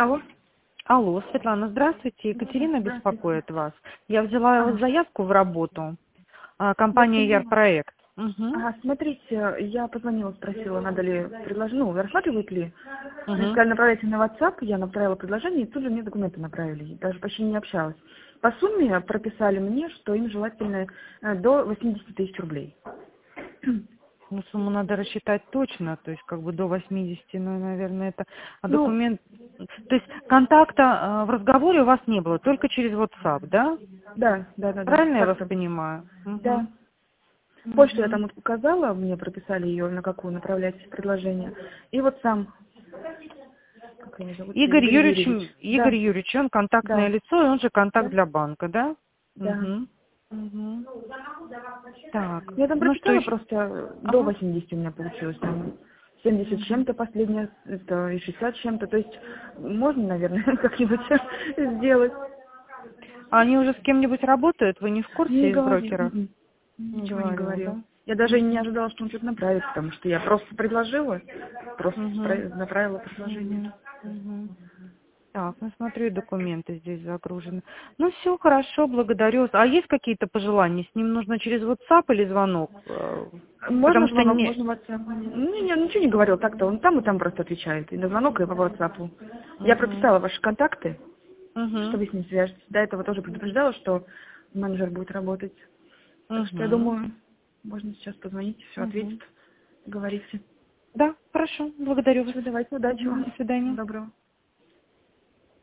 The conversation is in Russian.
Алло. Алло, Светлана, здравствуйте. Екатерина Здравствуйте. беспокоит вас. Я взяла у вас заявку в работу. Я Компания поняла. Ярпроект. Угу. Смотрите, я позвонила, спросила, надо ли предложение, рассматривают ли. Мне Угу. сказали, направляйте на WhatsApp, я направила предложение, и тут же мне документы направили, даже почти не общалась. По сумме прописали мне, что им желательно до 80 тысяч рублей. Ну, сумму надо рассчитать точно, то есть как бы до 80, ну, наверное, это... А Ну, документ... То есть контакта в разговоре у вас не было, только через WhatsApp, да? да, Правильно я вас так-то. понимаю? Да. Угу. Почту я Угу. там вот указала, мне прописали ее, на какую направлять предложение. И вот сам, как его зовут, Игорь Игорь Юрьевич. Юрьевич, Игорь Да, Юрьевич, он контактное да, лицо, и он же контакт да, для банка, да? да. Угу. Угу. Так, Я там ну что прописала еще? просто до Ага. 80 у меня получилось, там 70 с Мгм. чем-то последнее, это и 60 с чем-то, то есть можно, наверное, как-нибудь сделать. А они уже с кем-нибудь работают? Вы не в Не курсе из говорил, брокеров? Не ничего не говорил, говорил. да? Я даже не Угу. ожидала, что он что-то направит, потому что я просто предложила, просто Угу. направила предложение. Угу. Угу. Так, ну смотрю, и документы здесь загружены. Ну все, хорошо, благодарю вас. А есть какие-то пожелания? С ним нужно через WhatsApp или звонок? Можно Потому что звонок, не... можно WhatsApp. Ничего не говорил, так-то он там и там просто отвечает, и на звонок, и по WhatsApp. Я Угу. прописала ваши контакты, что Угу. вы с ним свяжетесь. До этого тоже предупреждала, что менеджер будет работать. Так что я Угу. думаю, можно сейчас позвонить, все Угу. ответит, говорите. Да, хорошо, благодарю вас. Все, давайте, удачи Угу. вам. До свидания. Доброго.